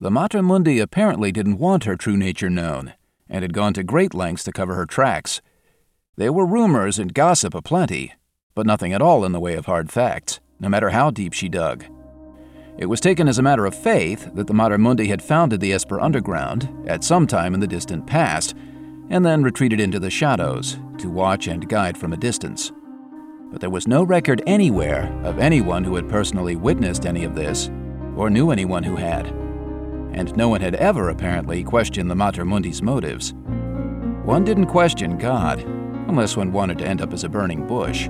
The Mater Mundi apparently didn't want her true nature known, and had gone to great lengths to cover her tracks. There were rumors and gossip aplenty, but nothing at all in the way of hard facts, no matter how deep she dug. It was taken as a matter of faith that the Mater Mundi had founded the Esper Underground at some time in the distant past, and then retreated into the shadows to watch and guide from a distance. But there was no record anywhere of anyone who had personally witnessed any of this, or knew anyone who had. And no one had ever apparently questioned the Mater Mundi's motives. One didn't question God, unless one wanted to end up as a burning bush.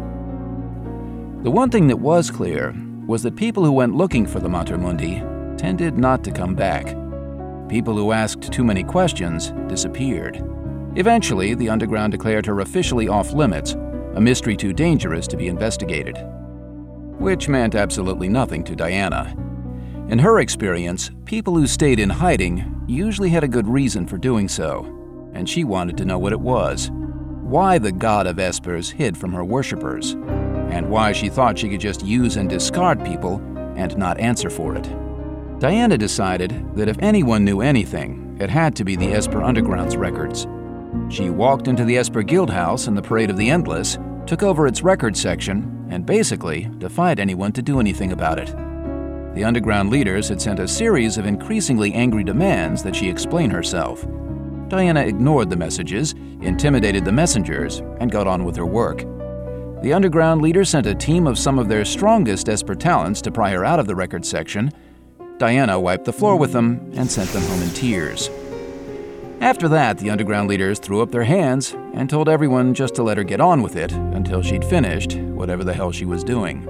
The one thing that was clear was that people who went looking for the Mater Mundi tended not to come back. People who asked too many questions disappeared. Eventually, the Underground declared her officially off-limits, a mystery too dangerous to be investigated. Which meant absolutely nothing to Diana. In her experience, people who stayed in hiding usually had a good reason for doing so, and she wanted to know what it was, why the god of Espers hid from her worshippers, and why she thought she could just use and discard people and not answer for it. Diana decided that if anyone knew anything, it had to be the Esper Underground's records. She walked into the Esper Guildhouse in the Parade of the Endless, took over its records section, and basically defied anyone to do anything about it. The Underground leaders had sent a series of increasingly angry demands that she explain herself. Diana ignored the messages, intimidated the messengers, and got on with her work. The Underground leaders sent a team of some of their strongest Esper talents to pry her out of the records section. Diana wiped the floor with them and sent them home in tears. After that, the Underground leaders threw up their hands and told everyone just to let her get on with it until she'd finished whatever the hell she was doing.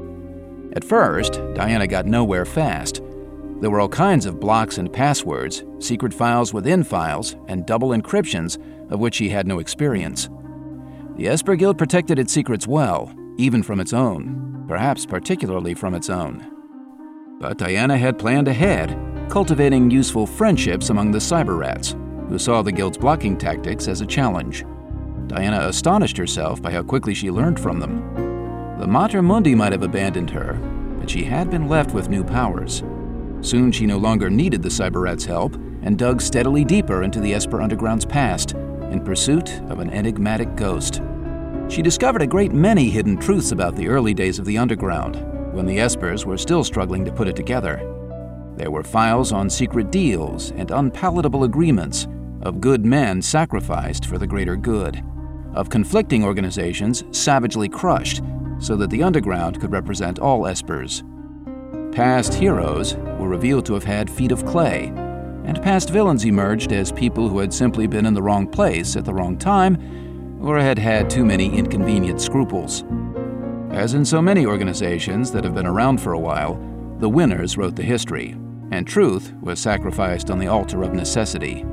At first, Diana got nowhere fast. There were all kinds of blocks and passwords, secret files within files, and double encryptions of which she had no experience. The Esper Guild protected its secrets well, even from its own, perhaps particularly from its own. But Diana had planned ahead, cultivating useful friendships among the cyber rats, who saw the Guild's blocking tactics as a challenge. Diana astonished herself by how quickly she learned from them. The Mater Mundi might have abandoned her, but she had been left with new powers. Soon she no longer needed the cyber rats' help and dug steadily deeper into the Esper Underground's past in pursuit of an enigmatic ghost. She discovered a great many hidden truths about the early days of the Underground, when the Espers were still struggling to put it together. There were files on secret deals and unpalatable agreements, of good men sacrificed for the greater good, of conflicting organizations savagely crushed so that the Underground could represent all Espers. Past heroes were revealed to have had feet of clay, and past villains emerged as people who had simply been in the wrong place at the wrong time or had had too many inconvenient scruples. As in so many organizations that have been around for a while, the winners wrote the history, and truth was sacrificed on the altar of necessity.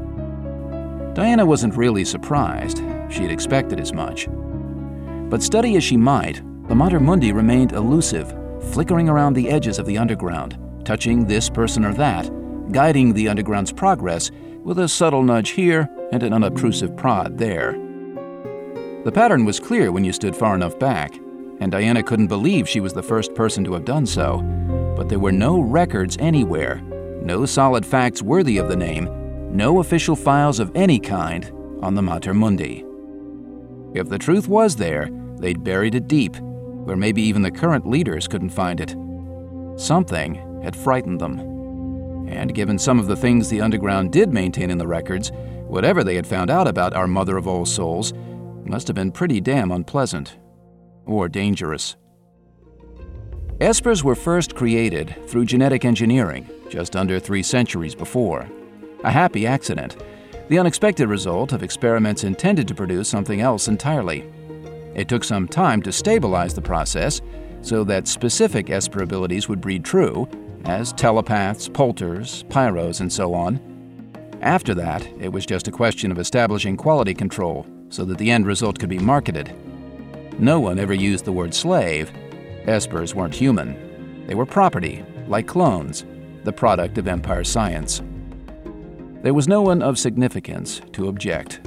Diana wasn't really surprised. She had expected as much. But study as she might, the Mater Mundi remained elusive, flickering around the edges of the Underground, touching this person or that, guiding the Underground's progress with a subtle nudge here and an unobtrusive prod there. The pattern was clear when you stood far enough back, and Diana couldn't believe she was the first person to have done so, but there were no records anywhere, no solid facts worthy of the name, no official files of any kind on the Mater Mundi. If the truth was there, they'd buried it deep, where maybe even the current leaders couldn't find it. Something had frightened them. And given some of the things the Underground did maintain in the records, whatever they had found out about our Mother of All Souls must have been pretty damn unpleasant. Or dangerous. Espers were first created through genetic engineering, just under 3 centuries before. A happy accident, the unexpected result of experiments intended to produce something else entirely. It took some time to stabilize the process so that specific Esper abilities would breed true, as telepaths, polters, pyros, and so on. After that, it was just a question of establishing quality control so that the end result could be marketed. No one ever used the word slave. Espers weren't human. They were property, like clones, the product of Empire science. There was no one of significance to object.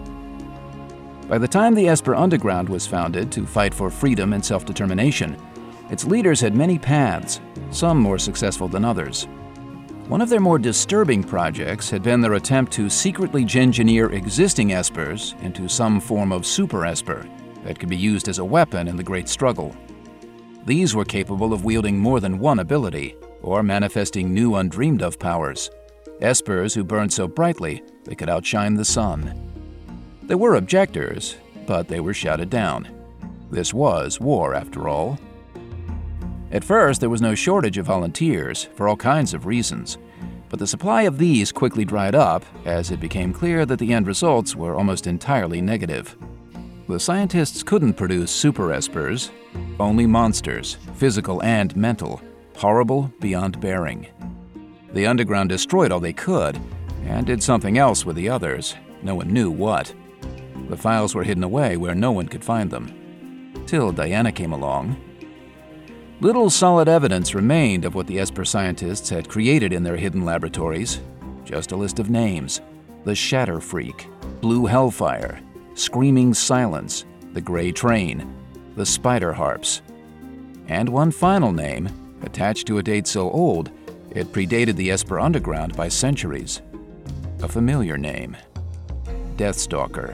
By the time the Esper Underground was founded to fight for freedom and self-determination, its leaders had many paths, some more successful than others. One of their more disturbing projects had been their attempt to secretly engineer existing espers into some form of super esper that could be used as a weapon in the Great Struggle. These were capable of wielding more than one ability, or manifesting new undreamed-of powers, espers who burned so brightly they could outshine the sun. There were objectors, but they were shouted down. This was war, after all. At first, there was no shortage of volunteers, for all kinds of reasons, but the supply of these quickly dried up as it became clear that the end results were almost entirely negative. The scientists couldn't produce super espers, only monsters, physical and mental, horrible beyond bearing. The underground destroyed all they could, and did something else with the others. No one knew what. The files were hidden away where no one could find them. Till Diana came along. Little solid evidence remained of what the Esper scientists had created in their hidden laboratories. Just a list of names: the Shatter Freak, Blue Hellfire, Screaming Silence, the Gray Train, the Spider Harps. And one final name, attached to a date so old, it predated the Esper Underground by centuries. A familiar name: Deathstalker.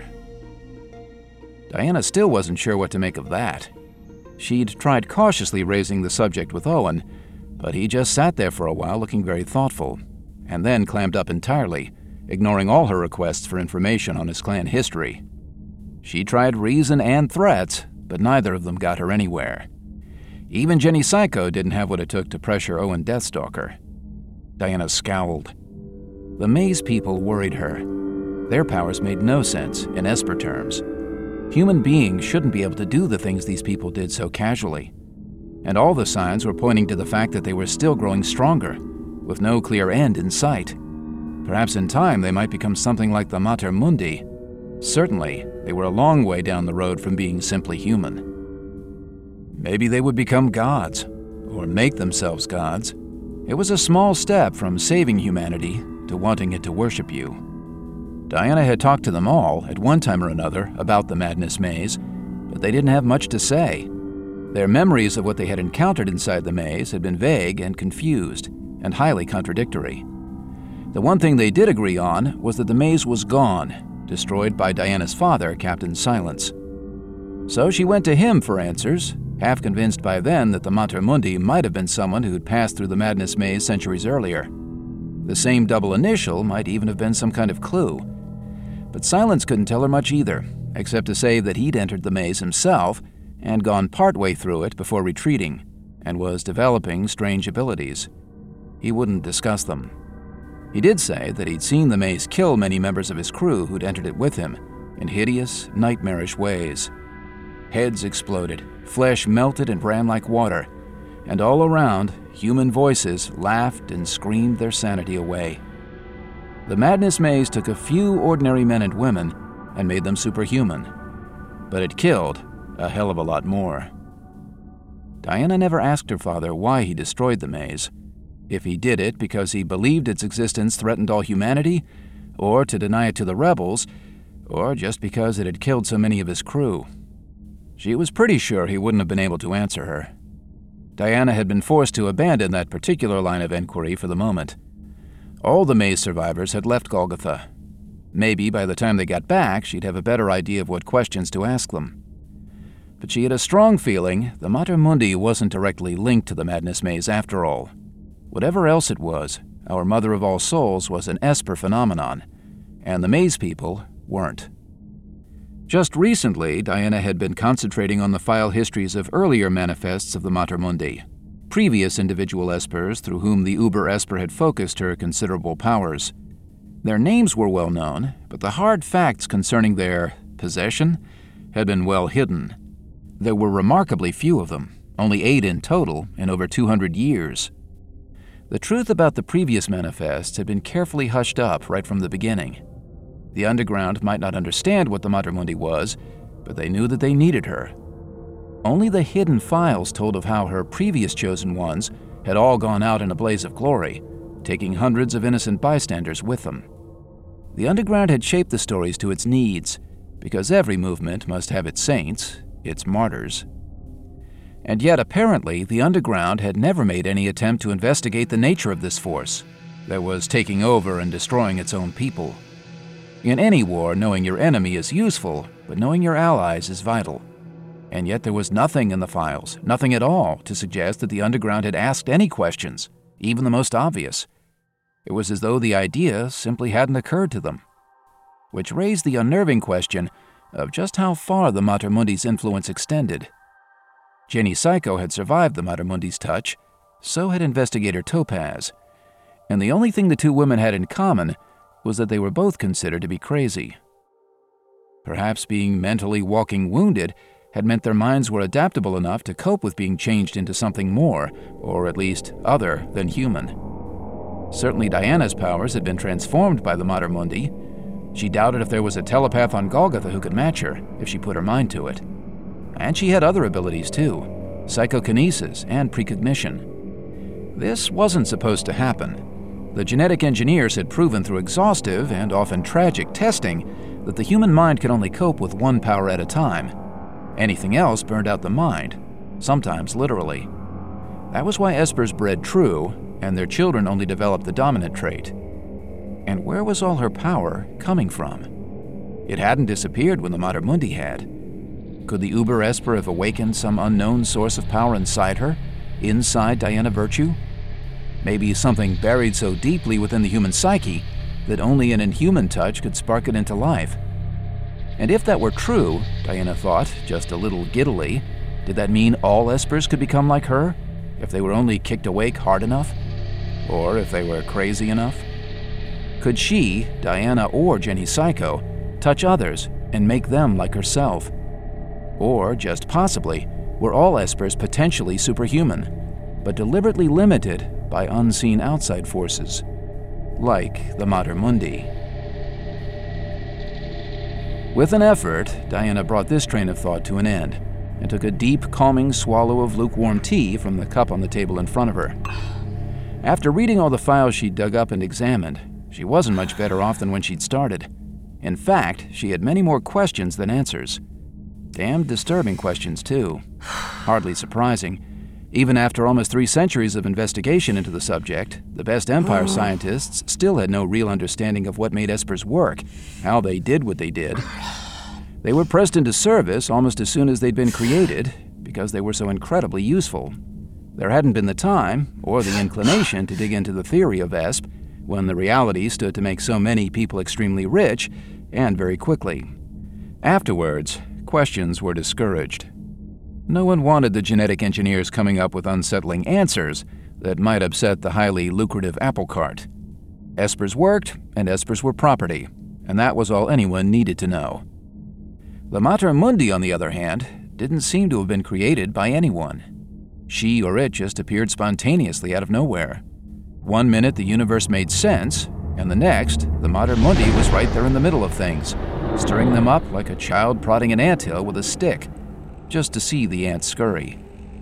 Diana still wasn't sure what to make of that. She'd tried cautiously raising the subject with Owen, but he just sat there for a while looking very thoughtful, and then clammed up entirely, ignoring all her requests for information on his clan history. She tried reason and threats, but neither of them got her anywhere. Even Jenny Psycho didn't have what it took to pressure Owen Deathstalker. Diana scowled. The Maze people worried her. Their powers made no sense in Esper terms. Human beings shouldn't be able to do the things these people did so casually. And all the signs were pointing to the fact that they were still growing stronger, with no clear end in sight. Perhaps in time they might become something like the Mater Mundi. Certainly, they were a long way down the road from being simply human. Maybe they would become gods, or make themselves gods. It was a small step from saving humanity to wanting it to worship you. Diana had talked to them all, at one time or another, about the Madness Maze, but they didn't have much to say. Their memories of what they had encountered inside the maze had been vague and confused, and highly contradictory. The one thing they did agree on was that the maze was gone, destroyed by Diana's father, Captain Silence. So she went to him for answers, half convinced by then that the Mater Mundi might have been someone who had passed through the Madness Maze centuries earlier. The same double initial might even have been some kind of clue. But Silence couldn't tell her much either, except to say that he'd entered the maze himself and gone partway through it before retreating, and was developing strange abilities. He wouldn't discuss them. He did say that he'd seen the maze kill many members of his crew who'd entered it with him, in hideous, nightmarish ways. Heads exploded, flesh melted and ran like water, and all around, human voices laughed and screamed their sanity away. The Madness Maze took a few ordinary men and women and made them superhuman, but it killed a hell of a lot more. Diana never asked her father why he destroyed the maze, if he did it because he believed its existence threatened all humanity, or to deny it to the rebels, or just because it had killed so many of his crew. She was pretty sure he wouldn't have been able to answer her. Diana had been forced to abandon that particular line of inquiry for the moment. All the maze survivors had left Golgotha. Maybe by the time they got back, she'd have a better idea of what questions to ask them. But she had a strong feeling the Mater Mundi wasn't directly linked to the Madness Maze after all. Whatever else it was, our Mother of All Souls was an Esper phenomenon, and the maze people weren't. Just recently, Diana had been concentrating on the file histories of earlier manifests of the Mater Mundi, previous individual espers through whom the Uber Esper had focused her considerable powers. Their names were well known, but the hard facts concerning their possession had been well hidden. There were remarkably few of them, only 8 in total in over 200 years. The truth about the previous manifests had been carefully hushed up right from the beginning. The underground might not understand what the Mater Mundi was, but they knew that they needed her. Only the hidden files told of how her previous chosen ones had all gone out in a blaze of glory, taking hundreds of innocent bystanders with them. The underground had shaped the stories to its needs, because every movement must have its saints, its martyrs. And yet, apparently, the underground had never made any attempt to investigate the nature of this force, that was taking over and destroying its own people. In any war, knowing your enemy is useful, but knowing your allies is vital. And yet there was nothing in the files, nothing at all, to suggest that the Underground had asked any questions, even the most obvious. It was as though the idea simply hadn't occurred to them. Which raised the unnerving question of just how far the Mater Mundi's influence extended. Jenny Psycho had survived the Mater Mundi's touch, so had Investigator Topaz. And the only thing the two women had in common was that they were both considered to be crazy. Perhaps being mentally walking wounded had meant their minds were adaptable enough to cope with being changed into something more, or at least other, than human. Certainly Diana's powers had been transformed by the Mater Mundi. She doubted if there was a telepath on Golgotha who could match her, if she put her mind to it. And she had other abilities too, psychokinesis and precognition. This wasn't supposed to happen. The genetic engineers had proven through exhaustive and often tragic testing that the human mind could only cope with one power at a time. Anything else burned out the mind, sometimes literally. That was why Espers bred true, and their children only developed the dominant trait. And where was all her power coming from? It hadn't disappeared when the Mater Mundi had. Could the Uber Esper have awakened some unknown source of power inside her, inside Diana Virtue? Maybe something buried so deeply within the human psyche that only an inhuman touch could spark it into life. And if that were true, Diana thought, just a little giddily, did that mean all Espers could become like her, if they were only kicked awake hard enough? Or if they were crazy enough? Could she, Diana or Jenny Psycho, touch others and make them like herself? Or, just possibly, were all Espers potentially superhuman, but deliberately limited by unseen outside forces, like the Mater Mundi? With an effort, Diana brought this train of thought to an end and took a deep, calming swallow of lukewarm tea from the cup on the table in front of her. After reading all the files she'd dug up and examined, she wasn't much better off than when she'd started. In fact, she had many more questions than answers. Damned disturbing questions, too. Hardly surprising. Even after almost 3 centuries of investigation into the subject, the best Empire scientists still had no real understanding of what made Espers work, how they did what they did. They were pressed into service almost as soon as they'd been created, because they were so incredibly useful. There hadn't been the time, or the inclination, to dig into the theory of Esp, when the reality stood to make so many people extremely rich, and very quickly. Afterwards, questions were discouraged. No one wanted the genetic engineers coming up with unsettling answers that might upset the highly lucrative apple cart. Espers worked, and Espers were property, and that was all anyone needed to know. The Mater Mundi, on the other hand, didn't seem to have been created by anyone. She or it just appeared spontaneously out of nowhere. One minute the universe made sense, and the next, the Mater Mundi was right there in the middle of things, stirring them up like a child prodding an anthill with a stick, just to see the ants scurry.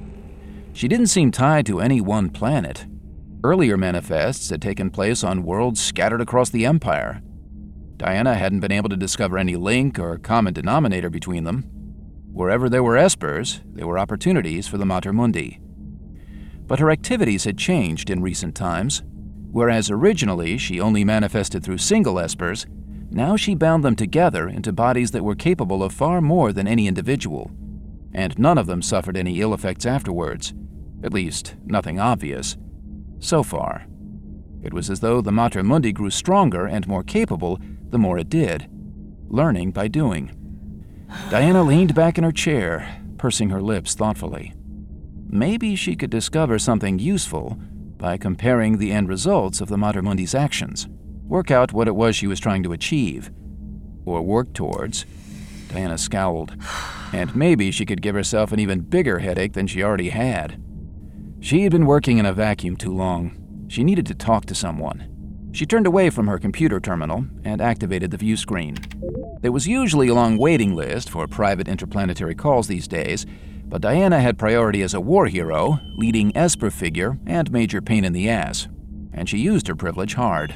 She didn't seem tied to any one planet. Earlier manifests had taken place on worlds scattered across the Empire. Diana hadn't been able to discover any link or common denominator between them. Wherever there were Espers, there were opportunities for the Mater Mundi. But her activities had changed in recent times. Whereas originally she only manifested through single Espers, now she bound them together into bodies that were capable of far more than any individual. And none of them suffered any ill effects afterwards. At least, nothing obvious. So far. It was as though the Mater Mundi grew stronger and more capable the more it did, learning by doing. Diana leaned back in her chair, pursing her lips thoughtfully. Maybe she could discover something useful by comparing the end results of the Mater Mundi's actions, work out what it was she was trying to achieve, or work towards. Diana scowled. And maybe she could give herself an even bigger headache than she already had. She had been working in a vacuum too long. She needed to talk to someone. She turned away from her computer terminal and activated the view screen. There was usually a long waiting list for private interplanetary calls these days, but Diana had priority as a war hero, leading Esper figure, and major pain in the ass, and she used her privilege hard.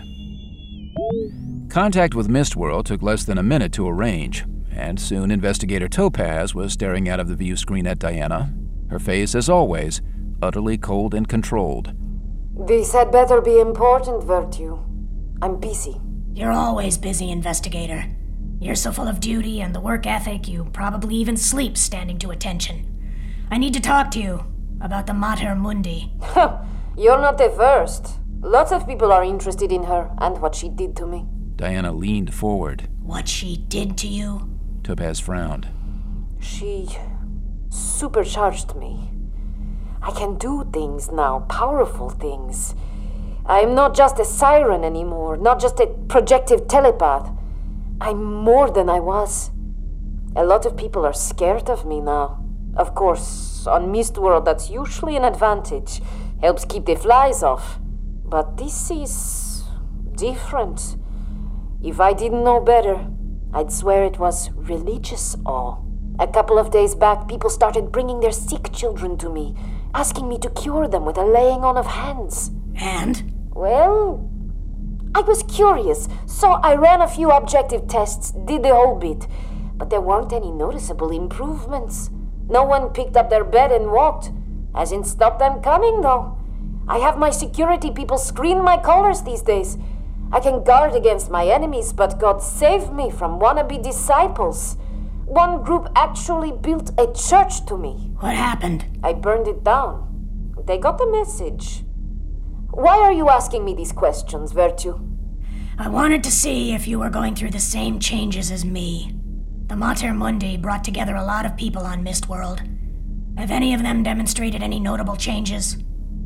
Contact with Mistworld took less than a minute to arrange, and soon Investigator Topaz was staring out of the view screen at Diana, her face, as always, utterly cold and controlled. This had better be important, Virtue. I'm busy. You're always busy, investigator. You're so full of duty and the work ethic, you probably even sleep standing to attention. I need to talk to you about the Mater Mundi. You're not the first. Lots of people are interested in her and what she did to me. Diana leaned forward. What she did to you? Topaz frowned. She supercharged me. I can do things now, powerful things. I'm not just a siren anymore, not just a projective telepath. I'm more than I was. A lot of people are scared of me now. Of course, on Mistworld that's usually an advantage. Helps keep the flies off. But this is different. If I didn't know better, I'd swear it was religious awe. A couple of days back, people started bringing their sick children to me, asking me to cure them with a laying on of hands. And? Well, I was curious, so I ran a few objective tests, did the whole bit. But there weren't any noticeable improvements. No one picked up their bed and walked. Hasn't stopped them coming, though. I have my security people screen my callers these days. I can guard against my enemies, but God save me from wannabe disciples. One group actually built a church to me. What happened? I burned it down. They got the message. Why are you asking me these questions, Virtue? I wanted to see if you were going through the same changes as me. The Mater Mundi brought together a lot of people on Mistworld. Have any of them demonstrated any notable changes?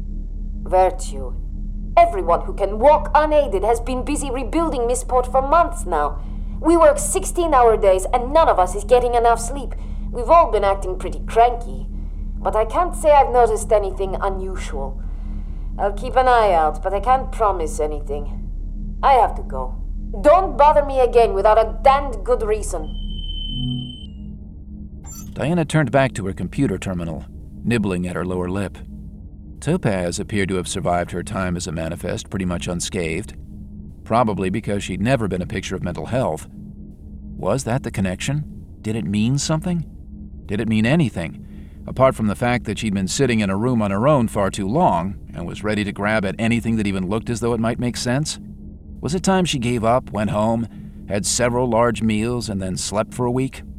Virtue. Everyone who can walk unaided has been busy rebuilding Mistport for months now. We work 16-hour days and none of us is getting enough sleep. We've all been acting pretty cranky. But I can't say I've noticed anything unusual. I'll keep an eye out, but I can't promise anything. I have to go. Don't bother me again without a damned good reason. Diana turned back to her computer terminal, nibbling at her lower lip. Topaz appeared to have survived her time as a manifest pretty much unscathed, probably because she'd never been a picture of mental health. Was that the connection? Did it mean something? Did it mean anything, apart from the fact that she'd been sitting in a room on her own far too long and was ready to grab at anything that even looked as though it might make sense? Was it time she gave up, went home, had several large meals, and then slept for a week?